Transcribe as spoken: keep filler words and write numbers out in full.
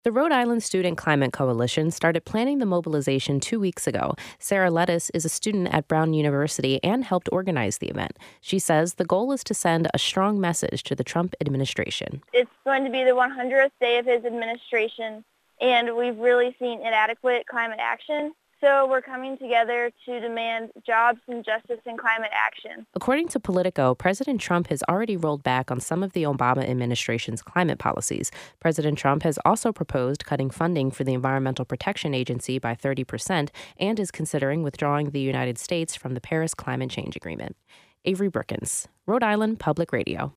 The Rhode Island Student Climate Coalition started planning the mobilization two weeks ago. Sarah Lettuce is a student at Brown University and helped organize the event. She says the goal is to send a strong message to the Trump administration. It's going to be the hundredth day of his administration, and we've really seen inadequate climate action. So we're coming together to demand jobs and justice and climate action. According to Politico, President Trump has already rolled back on some of the Obama administration's climate policies. President Trump has also proposed cutting funding for the Environmental Protection Agency by thirty percent and is considering withdrawing the United States from the Paris Climate Change Agreement. Avery Brookins, Rhode Island Public Radio.